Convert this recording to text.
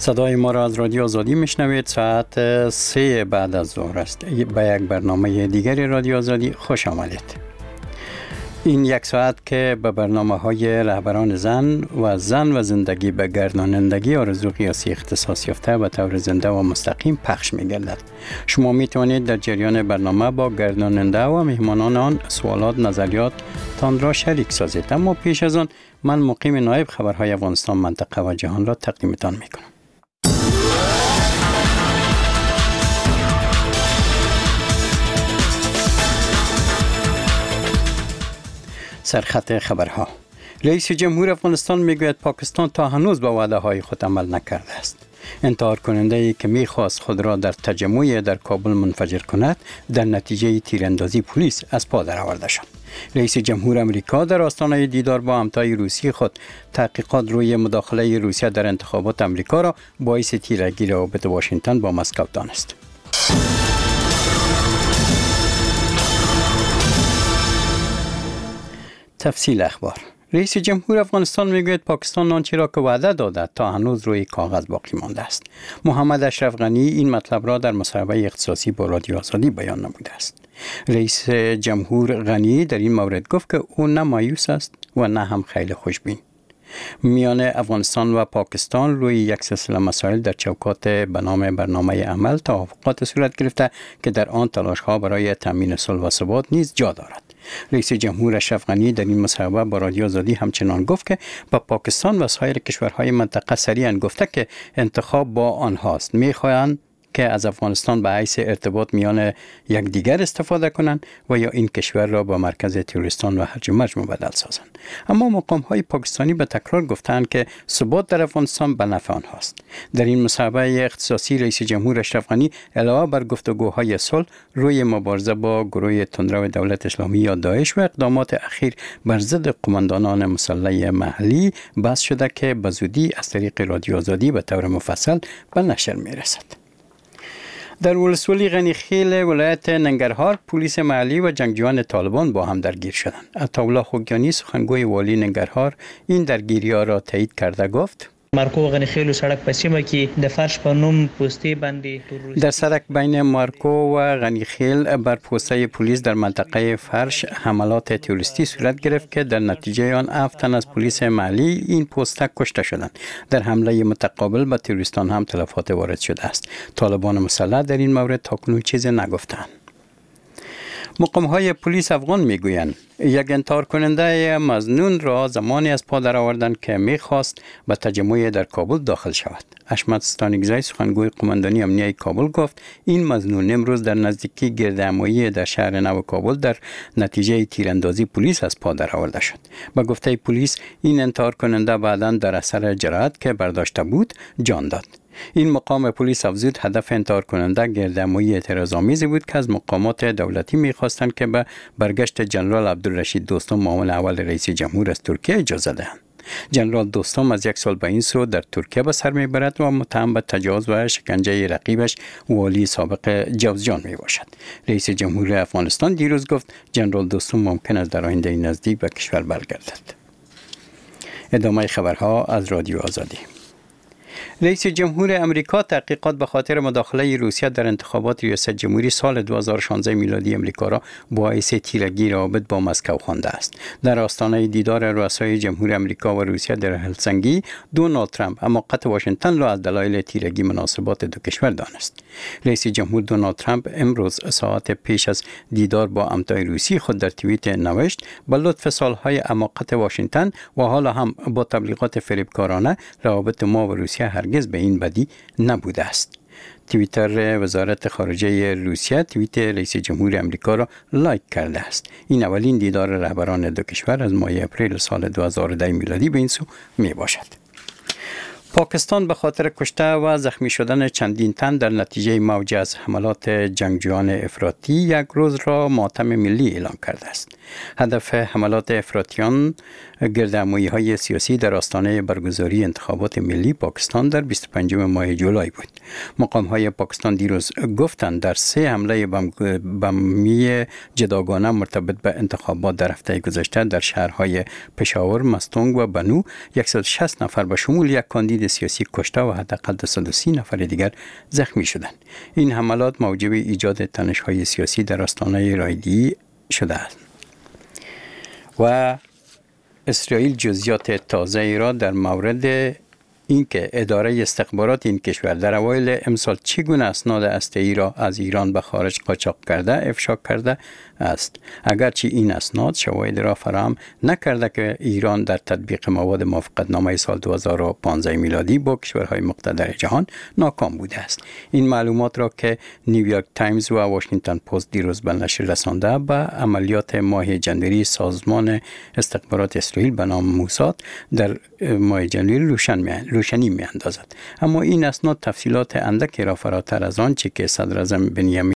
صدای ما را از رادیو آزادی میشنوید. ساعت 3 بعد از ظهر است. به یک برنامه دیگری رادیو آزادی خوش آمدید. این یک ساعت که به برنامه‌های رهبران زن و زندگی به گردانندگی آرزو قیاسی اختصاص یافته به طور زنده و مستقیم پخش می‌گردد. شما می‌توانید در جریان برنامه با گرداننده و مهمانان آن سوالات، نظریات تان را شریک سازید. اما پیش از آن من مقیم نایب خبرهای افغانستان، منطقه و جهان را تقدیمتان می‌کنم. سرخط خبرها. رئیس جمهور افغانستان میگوید پاکستان تا هنوز به وعده های خود عمل نکرده است. انتحار کننده ای که میخواست خود را در تجمع در کابل منفجر کند، در نتیجه تیراندازی پلیس از پا درآورده شد. رئیس جمهور امریکا در آستانه دیدار با همتای روسی خود تحقیقات روی مداخله روسیه در انتخابات امریکا را باعث تیرگی روابط واشنگتن با مسکو دانست. تفصیل اخبار. رئیس جمهور افغانستان میگوید پاکستان آنچه را که وعده داده تا هنوز روی کاغذ باقی مانده است. محمد اشرف غنی این مطلب را در مصاحبه اختصاصی با رادیو آزادی بیان نموده است. رئیس جمهور غنی در این مورد گفت که او نه مایوس است و نه هم خیلی خوشبین. میان افغانستان و پاکستان روی یک سلسله مسائل در چوکات به نام برنامه عمل توافقات صورت گرفته که در آن تلاش‌ها برای تامین صلح و ثبات نیز جا دارد. رئیس جمهور اشرف غنی در این مصاحبه با رادیو آزادی همچنان گفت که با پاکستان و سایر کشورهای منطقه صریحاً گفته که انتخاب با آنهاست. می‌خواهند که از افغانستان به حیث ارتباط میان یکدیگر استفاده کنند و یا این کشور را به مرکز تروریستان و هرج و مرج مبدل سازند. اما مقام‌های پاکستانی به تکرار گفتند که ثبات در افغانستان به نفع آنهاست. در این مصاحبه اختصاصی رئیس جمهور اشرف غنی علاوه بر گفتگوهای صلح روی مبارزه با گروه تندرو دولت اسلامی یا داعش و اقدامات اخیر بر ضد قماندانان مسلح محلی بحث شده که به زودی از طریق رادیو آزادی به طور مفصل به نشر می‌رسد. در ولسوالی غنیخیل ولایت ننگرهار پلیس محلی و جنگجویان طالبان با هم درگیر شدند. عطاالله خوگیانی سخنگوی والی ننگرهار این درگیری‌ها را تایید کرده گفت: مارکو غنیخیل و سړک په سیمه کې د فرش په نوم پوستې باندې در سرک بین مارکو و غنیخیل بر پوسته پلیس در منطقه فرش حملات تروریستی صورت گرفت که در نتیجه آن 7 تن از پلیس محلی این پوسته کشته شدند. در حمله متقابل به تروریستان هم تلفات وارد شده است. طالبان مسلح در این مورد تاکنون چیزی نگفتند. مقام‌های پلیس افغان میگویند یک انتحار کننده مظنون را زمانی از پا درآوردند که میخواست به تجمع در کابل داخل شود. حشمت ستانکزی سخنگوی قماندانی امنیه کابل گفت این مظنون امروز در نزدیکی گردهمایی در شهر نو کابل در نتیجه تیراندازی پلیس از پا درآورده شد. به گفته پلیس این انتحار کننده بعداً در اثر جراحت که برداشته بود جان داد. این مقام پلیس افزود هدف انتحار کننده گردهمایی اعتراض‌آمیزی بود که از مقامات دولتی می‌خواستند که به برگشت جنرال عبدالرشید دوستم معاون اول رئیس جمهور از ترکیه اجازه دهند. جنرال دوستم از یک سال به این سو در ترکیه به سر میبرد و متهم به تجاوز و شکنجه رقیبش والی سابق جوزجان می باشد. رئیس جمهور افغانستان دیروز گفت جنرال دوستم ممکن است در آینده نزدیک به کشور برگردد. ادامه خبرها از رادیو آزادی. رئیس جمهور امریکا تحقیقات به خاطر مداخله روسیه در انتخابات ریاست جمهوری سال 2016 میلادی امریکا را باعث تیرگی روابط با مسکو خوانده است. در آستانه دیدار رؤسای جمهور امریکا و روسیه در هلسینکی، دونالد ترامپ حماقت واشنگتن را از دلایل تیرگی مناسبات دو کشور دانست. رئیس جمهور دونالد ترامپ امروز ساعت پیش از دیدار با همتای روسی خود در توییت نوشت: به لطف سالهای حماقت واشنگتن و حالا هم با تبلیغات فریبکارانه روابط ما و روسیه هرگز به این بدی نبوده است. توییتر وزارت خارجه روسیه توییت رئیس جمهور امریکا را لایک کرده است. این اولین دیدار رهبران دو کشور از ماه اپریل سال 2010 میلادی به این سو می باشد. پاکستان به خاطر کشته و زخمی شدن چندین تن در نتیجه موج از حملات جنگجویان افراطی یک روز را ماتم ملی اعلام کرده است. هدف حملات افراطیان گردهمایی‌های سیاسی در آستانه برگزاری انتخابات ملی پاکستان در 25 ماه جولای بود. مقام‌های پاکستان دیروز گفتند در 3 حمله بمی جداگانه مرتبط به انتخابات در هفته گذشته در شهرهای پشاور، مستونگ و بنو 160 نفر به شمول یک کاندید قاید سیاسی کشته و حداقل 230 نفر دیگر زخمی شدند. این حملات موجب ایجاد تنش‌های سیاسی در آستانه رایگیری شده است. و اسرائیل جزئیات تازه را در مورد اینکه اداره استخبارات این کشور در اوایل امسال چگونه اسناد هسته‌ای را از ایران به خارج قاچاق کرده افشا کرده است. اگرچه این اسناد شواهد را فراهم نکرده که ایران در تطبیق مواد موافقتنامه سال 2015 میلادی با کشورهای مقتدر جهان ناکام بوده است. این معلومات را که نیویورک تایمز و واشنگتن پست دیروز به نشر رسانده به عملیات ماه جنوری سازمان استخبارات اسرائیل به نام موساد در ماه جنوری روشنی می اندازد. اما این اسناد تفصیلات اندکی را فراتر از آنچه که صدراعظم بنیامین